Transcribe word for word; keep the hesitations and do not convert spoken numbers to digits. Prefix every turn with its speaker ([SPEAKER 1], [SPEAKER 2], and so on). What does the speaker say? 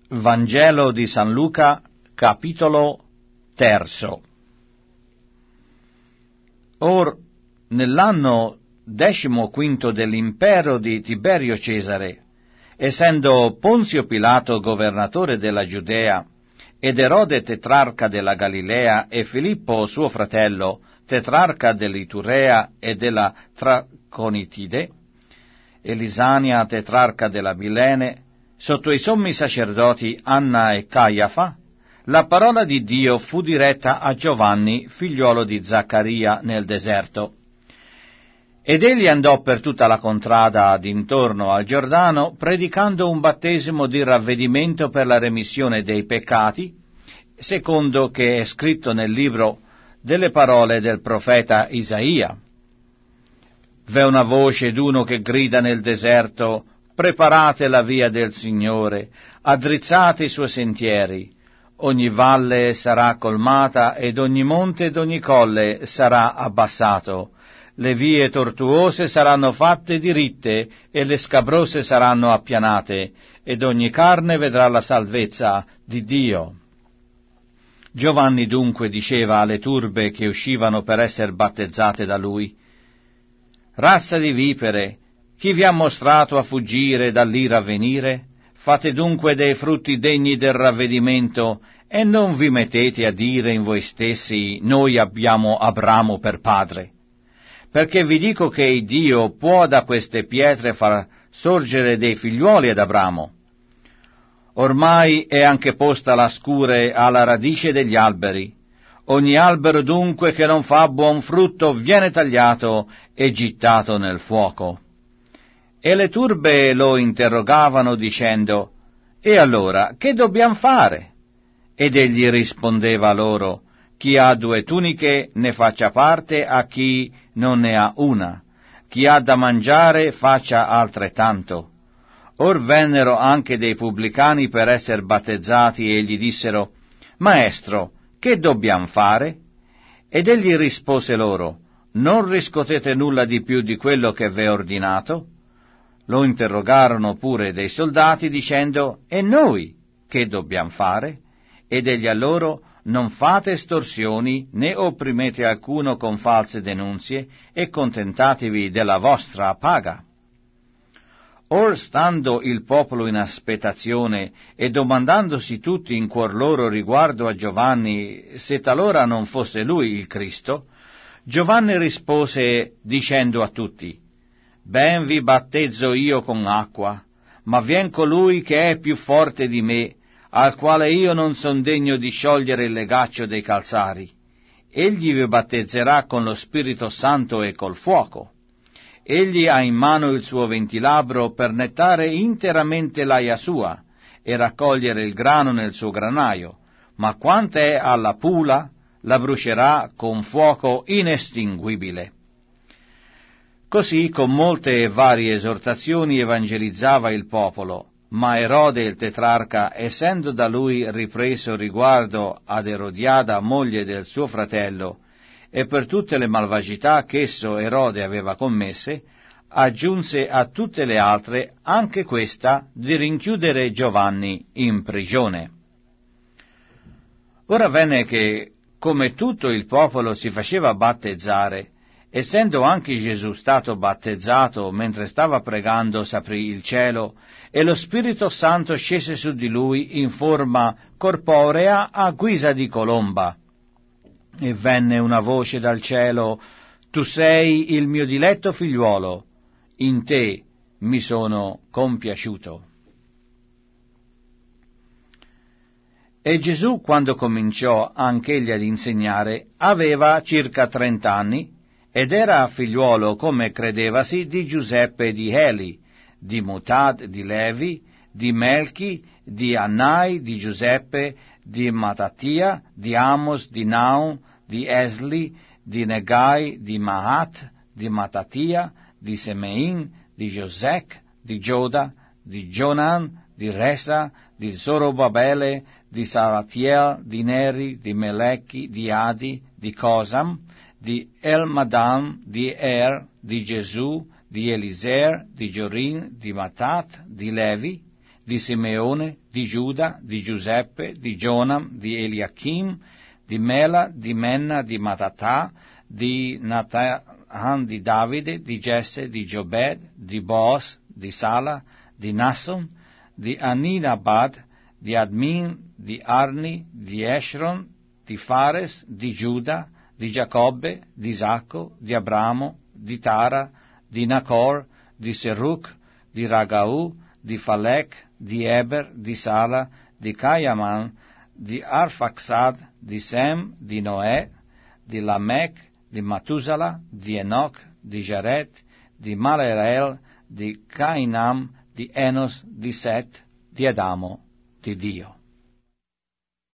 [SPEAKER 1] Vangelo di San Luca, capitolo terzo. Or, nell'anno decimo quinto dell'impero di Tiberio Cesare, essendo Ponzio Pilato governatore della Giudea, ed Erode tetrarca della Galilea, e Filippo suo fratello, tetrarca dell'Iturea e della Traconitide, e Lisania tetrarca della Milene, sotto i sommi sacerdoti Anna e Caiafa, la parola di Dio fu diretta a Giovanni, figliuolo di Zaccaria, nel deserto. Ed egli andò per tutta la contrada d'intorno al Giordano, predicando un battesimo di ravvedimento per la remissione dei peccati, secondo che è scritto nel libro delle parole del profeta Isaia. V'è una voce d'uno che grida nel deserto: preparate la via del Signore, addrizzate i suoi sentieri. Ogni valle sarà colmata ed ogni monte ed ogni colle sarà abbassato. Le vie tortuose saranno fatte diritte e le scabrose saranno appianate, ed ogni carne vedrà la salvezza di Dio. Giovanni dunque diceva alle turbe che uscivano per essere battezzate da lui: razza di vipere, chi vi ha mostrato a fuggire dall'ira a venire? Fate dunque dei frutti degni del ravvedimento, e non vi mettete a dire in voi stessi: noi abbiamo Abramo per padre. Perché vi dico che Dio può da queste pietre far sorgere dei figliuoli ad Abramo. Ormai è anche posta la scure alla radice degli alberi. Ogni albero dunque che non fa buon frutto viene tagliato e gittato nel fuoco. E le turbe lo interrogavano dicendo: e allora che dobbiamo fare? Ed egli rispondeva loro: chi ha due tuniche ne faccia parte a chi non ne ha una, chi ha da mangiare faccia altrettanto. Or vennero anche dei pubblicani per essere battezzati e gli dissero: Maestro, che dobbiamo fare? Ed egli rispose loro: non riscuotete nulla di più di quello che v'è ordinato? Lo interrogarono pure dei soldati dicendo: e noi che dobbiamo fare? Ed egli a loro: non fate estorsioni, né opprimete alcuno con false denunzie, e contentatevi della vostra paga. Or, stando il popolo in aspettazione e domandandosi tutti in cuor loro riguardo a Giovanni se talora non fosse lui il Cristo, Giovanni rispose dicendo a tutti: ben vi battezzo io con acqua, ma vien colui che è più forte di me, al quale io non son degno di sciogliere il legaccio dei calzari. Egli vi battezzerà con lo Spirito Santo e col fuoco. Egli ha in mano il suo ventilabro per nettare interamente l'aia sua e raccogliere il grano nel suo granaio, ma quanto è alla pula, la brucerà con fuoco inestinguibile. Così, con molte e varie esortazioni, evangelizzava il popolo. Ma Erode il tetrarca, essendo da lui ripreso riguardo ad Erodiada, moglie del suo fratello, e per tutte le malvagità ch'esso Erode aveva commesse, aggiunse a tutte le altre anche questa di rinchiudere Giovanni in prigione. Ora venne che, come tutto il popolo si faceva battezzare, essendo anche Gesù stato battezzato, mentre stava pregando s'aprì il cielo, e lo Spirito Santo scese su di lui in forma corporea a guisa di colomba. E venne una voce dal cielo: tu sei il mio diletto figliuolo, in te mi sono compiaciuto. E Gesù, quando cominciò anch'egli ad insegnare, aveva circa trent'anni, ed era figliuolo, come credevasi, di Giuseppe e di Eli, di Mutad, di Levi, di Melchi, di Annai, di Giuseppe, di Matattia, di Amos, di Naum, di Esli, di Negai, di Mahat, di Matattia, di Semein, di Josec, di Gioda, di Jonan, di Resa, di Zorobabele, di Salatiel, di Neri, di Melechi, di Adi, di Cosam, di Elmadam, di Er, di Gesù, di Eliser, di Giorin, di Matat, di Levi, di Simeone, di Giuda, di Giuseppe, di Jonam, di Eliachim, di Mela, di Menna, di Matatà, di Natan, di Davide, di Jesse, di Giobed, di Boaz, di Sala, di Nasson, di Aminabad, di Admin, di Arni, di Eshron, di Fares, di Giuda, di Giacobbe, di Isacco, di Abramo, di Tara, di Nacor, di Seruk, di Ragau, di Falec, di Eber, di Sala, di Cayaman, di Arfaxad, di Sem, di Noè, di Lamech, di Matusala, di Enoch, di Jared, di Malerel, di Cainam, di Enos, di Set, di Adamo, di Dio.